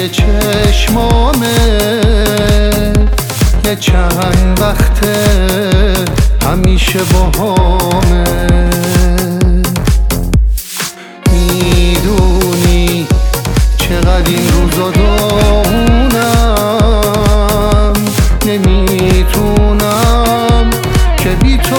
توی چشمامه، یه چند وقته همیشه باهامه. میدونی چقدر این روزا داغونم، نمیتونم که بی تو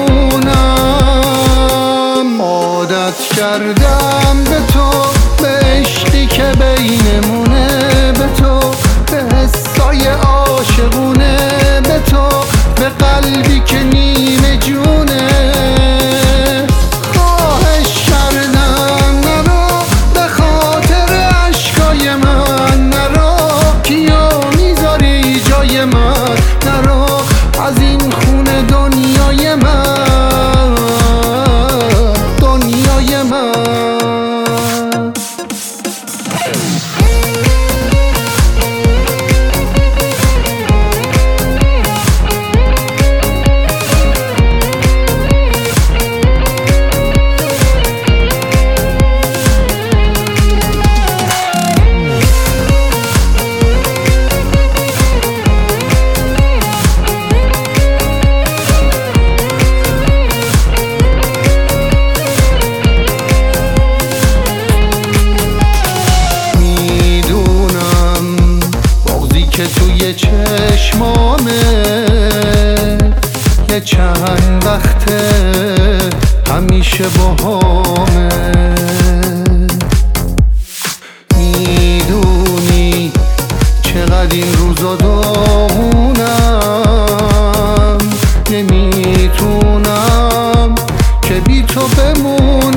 بمونم. عادت کردم به تو، به عشقی که بینمونه، به تو، به حسای عاشقونه، به تو، به قلبی که نیمه جونه. خواهش کردم نرو، به خاطر عشقای من نرو، کیو میذاری جای من نرو، از این خونه دنیای من، دنیای من. که توی چشمامه، یه چند وقته همیشه باهامه. میدونی چقدر این روزا داغونم، نمیتونم که بی تو بمونم.